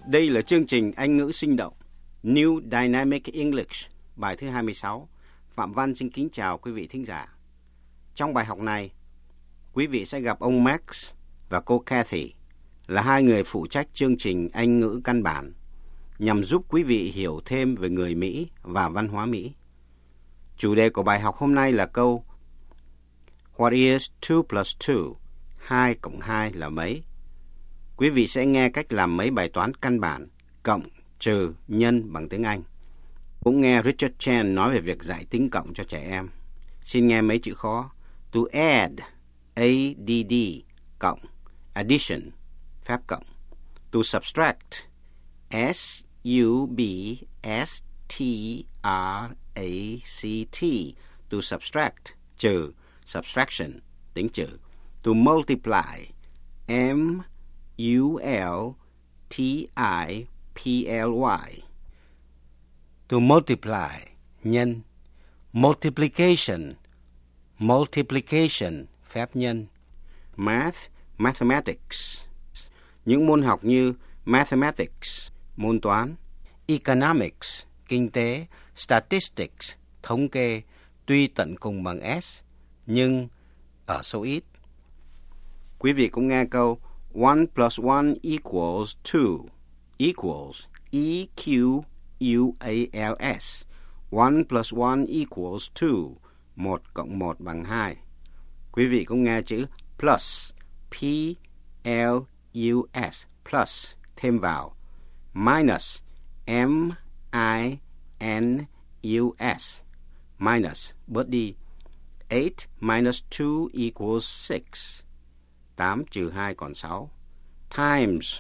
Đây là chương trình Anh ngữ sinh động New Dynamic English, bài thứ 26. Phạm Văn xin kính chào quý vị thính giả. Trong bài học này, quý vị sẽ gặp ông Max và cô Kathy là hai người phụ trách chương trình Anh ngữ căn bản nhằm giúp quý vị hiểu thêm về người Mỹ và văn hóa Mỹ. Chủ đề của bài học hôm nay là câu What is 2 plus 2? 2 cộng 2 là mấy? Quý vị sẽ nghe cách làm mấy bài toán căn bản, cộng, trừ, nhân bằng tiếng Anh. Cũng nghe Richard Chen nói về việc giải tính cộng cho trẻ em. Xin nghe mấy chữ khó. To add, A-D-D, cộng. Addition, phép cộng. To subtract, S-U-B-S-T-R-A-C-T, to subtract, trừ, subtraction, tính trừ. To multiply, M-U-L-T-I-P-L-Y. To multiply, nhân. Multiplication, multiplication, phép nhân. Math, mathematics. Những môn học như mathematics, môn toán, economics, kinh tế, statistics, thống kê, tuy tận cùng bằng S, nhưng ở số ít. Quý vị cũng nghe câu 1 plus 1 equals 2. Equals, E-Q-U-A-L-S. 1 plus 1 equals 2. 1 cộng 1 bằng 2. Quý vị cũng nghe chữ plus, P-L-U-S, plus, thêm vào. Minus, M-I-N-U-S, minus, bớt đi. 8 minus 2 equals 6. 8 trừ 2 còn 6. Times,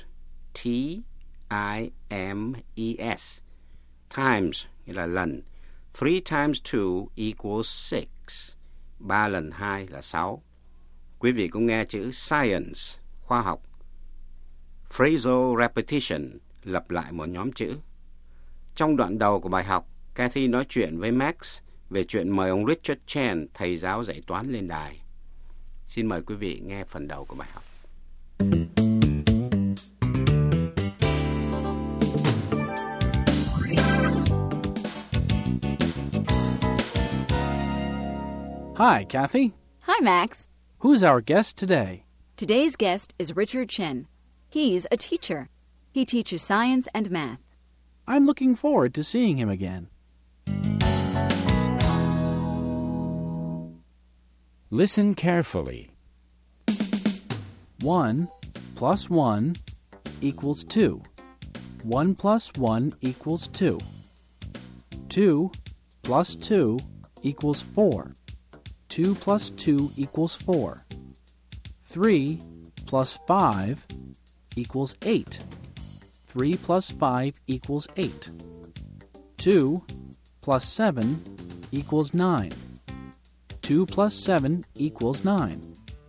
T-I-M-E-S, times nghĩa là lần. 3 times 2 equals 6. 3 lần 2 là 6. Quý vị cũng nghe chữ science, khoa học. Phrasal repetition, lặp lại một nhóm chữ. Trong đoạn đầu của bài học, Kathy nói chuyện với Max về chuyện mời ông Richard Chen, thầy giáo dạy toán, lên đài. Xin mời quý vị nghe phần đầu của bài học. Hi, Kathy. Hi, Max. Who's our guest today? Today's guest is Richard Chen. He's a teacher. He teaches science and math. I'm looking forward to seeing him again. Listen carefully. 1 plus 1 equals 2. 1 plus 1 equals 2. 2 plus 2 equals 4. 2 plus 2 equals 4. 3 plus 5 equals 8. 3 plus 5 equals 8. 2 plus 7 equals 9. 2 plus 7 equals 9.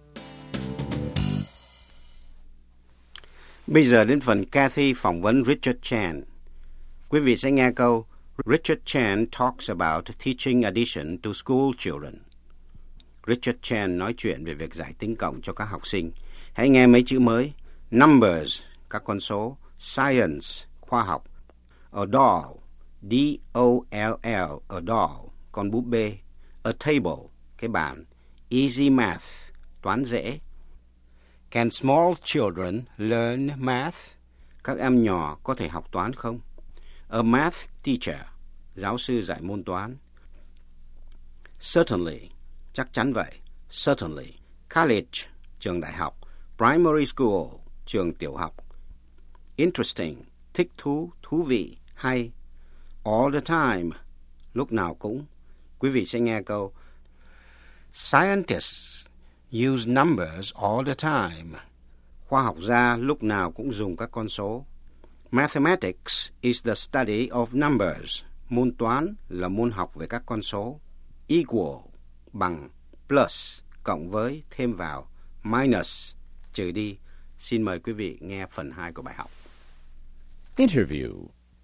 Bây giờ đến phần Kathy phỏng vấn Richard Chen. Quý vị sẽ nghe câu Richard Chen talks about teaching addition to school children. Richard Chen nói chuyện về việc giải tính cộng cho các học sinh. Hãy nghe mấy chữ mới. Numbers, các con số. Science, khoa học. A doll, D-O-L-L, a doll, con búp bê. A table, cái bàn. Easy math, toán dễ. Can small children learn math? Các em nhỏ có thể học toán không? A math teacher, giáo sư dạy môn toán. Certainly, chắc chắn vậy. Certainly. College, trường đại học. Primary school, trường tiểu học. Interesting, thích thú, thú vị, hay. All the time, lúc nào cũng. Quý vị sẽ nghe câu Scientists use numbers all the time. Khoa học gia lúc nào cũng dùng các con số. Mathematics is the study of numbers. Môn toán là môn học về các con số. Equal, bằng. Plus, cộng với, thêm vào. Minus, trừ đi. Xin mời quý vị nghe phần 2 của bài học. Interview.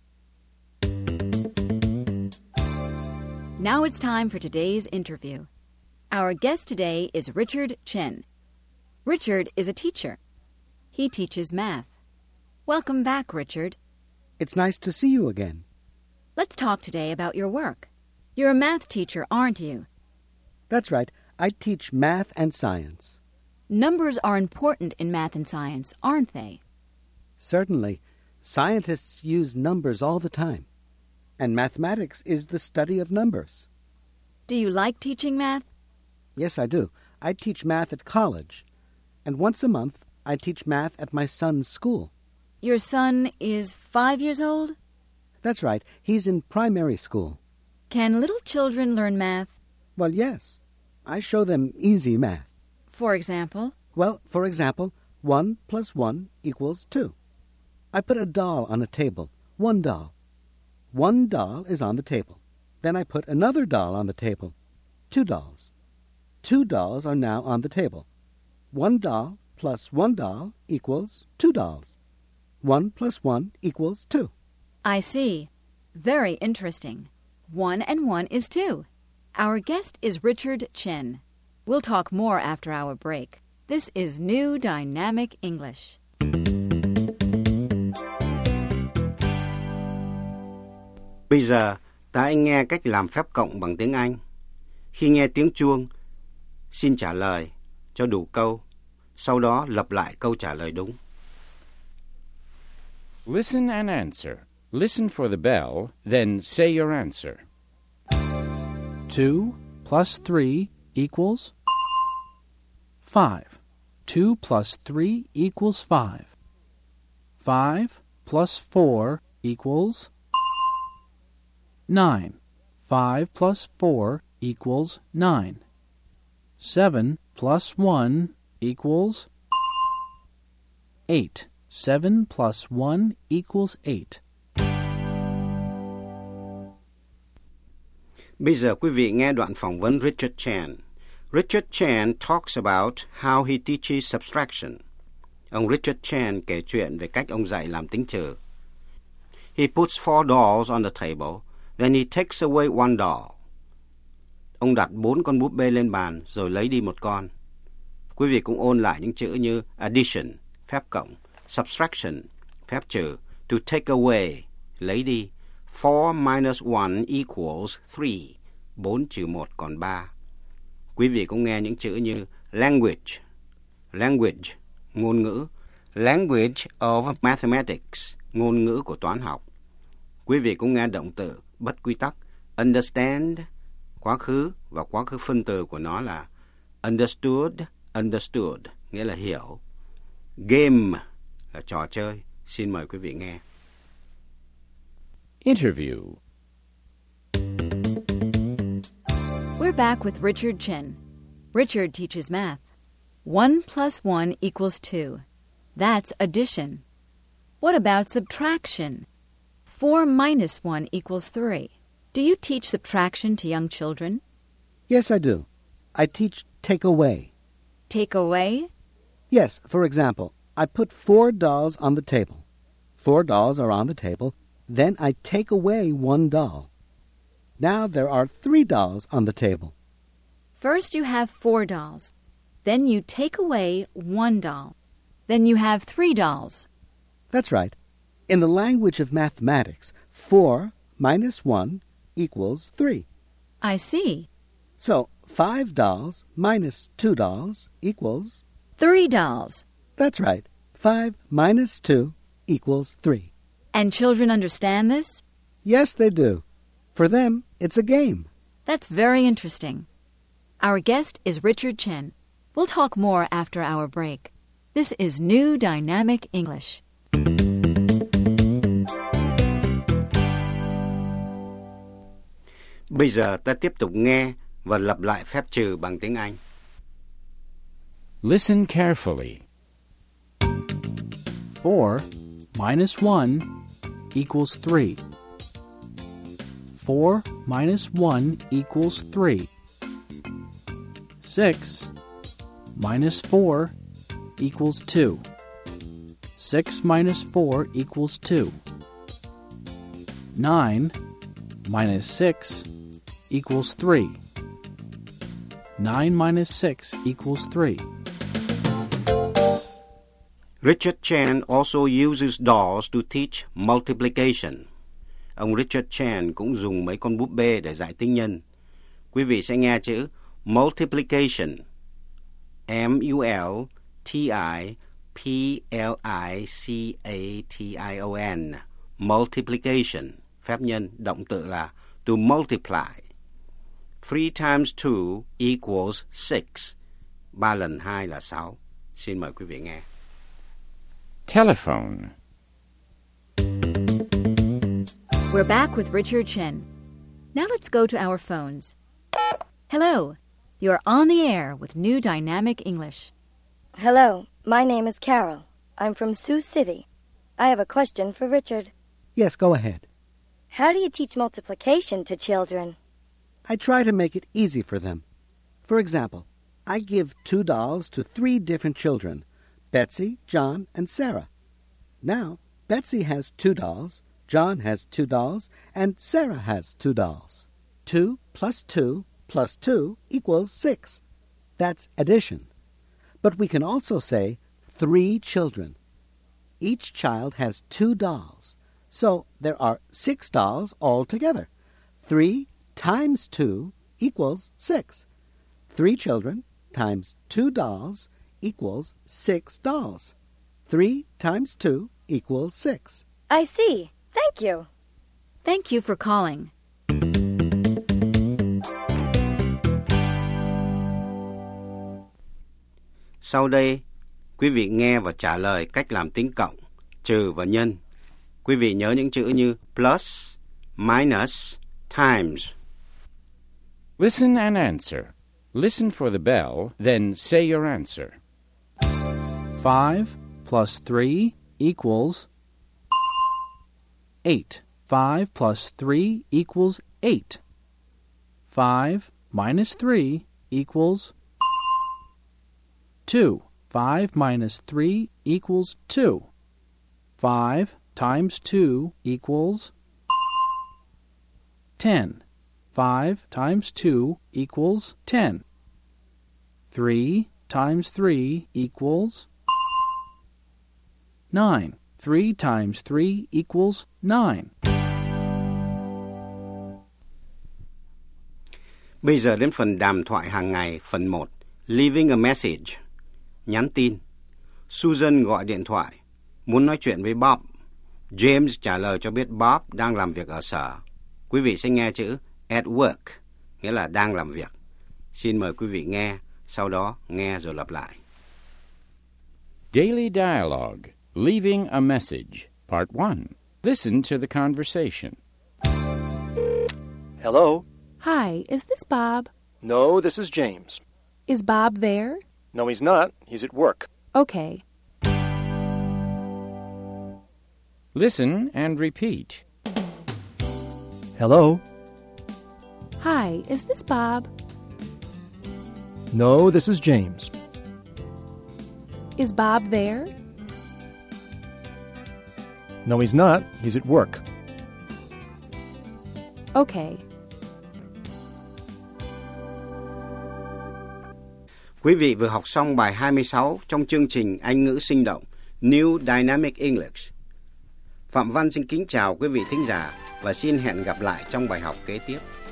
Now it's time for today's interview. Our guest today is Richard Chen. Richard is a teacher. He teaches math. Welcome back, Richard. It's nice to see you again. Let's talk today about your work. You're a math teacher, aren't you? That's right. I teach math and science. Numbers are important in math and science, aren't they? Certainly. Scientists use numbers all the time. And mathematics is the study of numbers. Do you like teaching math? Yes, I do. I teach math at college. And once a month, I teach math at my son's school. Your son is 5 years old? That's right. He's in primary school. Can little children learn math? Well, yes. I show them easy math. For example? Well, for example, 1 plus 1 equals 2. I put a doll on a table, one doll. One doll is on the table. Then I put another doll on the table, 2 dolls. 2 dolls are now on the table. 1 doll plus 1 doll equals 2 dolls. 1 plus 1 equals 2. I see. Very interesting. 1 and 1 is 2. Our guest is Richard Chen. We'll talk more after our break. This is New Dynamic English. Bây giờ, ta hãy nghe cách làm phép cộng bằng tiếng Anh. Khi nghe tiếng chuông, xin trả lời cho đủ câu. Sau đó lặp lại câu trả lời đúng. Listen and answer. Listen for the bell, then say your answer. 2 plus 3 equals 5. 2 plus 3 equals 5. 5 plus 4 equals 9. 5 plus 4 equals 9. 7 plus 1 equals 8. 7 plus 1 equals 8. Bây giờ quý vị nghe đoạn phỏng vấn Richard Chen. Richard Chen talks about how he teaches subtraction. Ông Richard Chen kể chuyện về cách ông dạy làm tính trừ. He puts 4 dolls on the table, then he takes away 1 doll. Ông đặt 4 con búp bê lên bàn rồi lấy đi một con. Quý vị cũng ôn lại những chữ như addition, phép cộng, subtraction, phép trừ, to take away, lấy đi. 4 minus 1 equals 3. 4 trừ 1 còn 3. Quý vị cũng nghe những chữ như language, ngôn ngữ, language of mathematics, ngôn ngữ của toán học. Quý vị cũng nghe động từ bất quy tắc, understand, quá khứ và quá khứ phân từ của nó là understood, nghĩa là hiểu. Game là trò chơi. Xin mời quý vị nghe. Interview. We're back with Richard Chen. Richard teaches math. 1 plus 1 equals 2. That's addition. What about subtraction? 4 minus 1 equals 3. Do you teach subtraction to young children? Yes, I do. I teach take away. Take away? Yes, for example, I put 4 dolls on the table. 4 dolls are on the table. Then I take away 1 doll. Now there are 3 dolls on the table. First you have 4 dolls. Then you take away 1 doll. Then you have 3 dolls. That's right. In the language of mathematics, 4 minus 1 equals 3. I see. So 5 dolls minus 2 dolls equals 3 dolls. That's right. 5 minus 2 equals 3. And children understand this? Yes, they do. For them, it's a game. That's very interesting. Our guest is Richard Chen. We'll talk more after our break. This is New Dynamic English. Bây giờ ta tiếp tục nghe và lặp lại phép trừ bằng tiếng Anh. Listen carefully. 4 minus 1 equals 3. 4 minus 1 equals 3. 6 minus 4 equals 2. 6 minus 4 equals 2. 9 minus 6 equals 3. 9 minus 6 equals 3. Richard Chen also uses dolls to teach multiplication. Ông Richard Chen cũng dùng mấy con búp bê để dạy tính nhân. Quý vị sẽ nghe chữ multiplication. M-U-L-T-I-P-L-I-C-A-T-I-O-N. Multiplication. Phép nhân, động từ là to multiply. 3 times 2 equals 6. 3 lần 2 là 6. Xin mời quý vị nghe. Telephone. We're back with Richard Chen. Now let's go to our phones. Hello. You're on the air with New Dynamic English. Hello. My name is Carol. I'm from Sioux City. I have a question for Richard. Yes, go ahead. How do you teach multiplication to children? I try to make it easy for them. For example, I give 2 dolls to 3 different children, Betsy, John, and Sarah. Now, Betsy has 2 dolls, John has 2 dolls, and Sarah has 2 dolls. 2 plus 2 plus 2 equals 6. That's addition. But we can also say 3 children. Each child has 2 dolls, so there are 6 dolls altogether. 3 times 2 equals 6. 3 children times 2 dolls equals 6 dolls. 3 times 2 equals 6. I see. Thank you. Thank you for calling. Sau đây, quý vị nghe và trả lời cách làm tính cộng, trừ và nhân. Quý vị nhớ những chữ như plus, minus, times. Listen and answer. Listen for the bell, then say your answer. 5 plus 3 equals 8. 5 plus 3 equals 8. 5 minus 3 equals 2. 5 minus 3 equals 2. 5 times 2 equals 10. 5 times 2 equals 10. 3 times 3 equals 9. 3 times 3 equals 9. Bây giờ đến phần đàm thoại hàng ngày, phần 1. Leaving a message. Nhắn tin. Susan gọi điện thoại, muốn nói chuyện với Bob. James trả lời cho biết Bob đang làm việc ở sở. Quý vị sẽ nghe chữ at work, nghĩa là đang làm việc. Xin mời quý vị nghe, sau đó nghe rồi lặp lại. Daily Dialogue. Leaving a Message. Part 1. Listen to the conversation. Hello? Hi, is this Bob? No, this is James. Is Bob there? No, he's not. He's at work. Okay. Listen and repeat. Hello? Hi, is this Bob? No, this is James. Is Bob there? No, he's not. He's at work. Okay. Quý vị vừa học xong bài 26 trong chương trình Anh ngữ sinh động New Dynamic English. Phạm Văn xin kính chào quý vị thính giả và xin hẹn gặp lại trong bài học kế tiếp.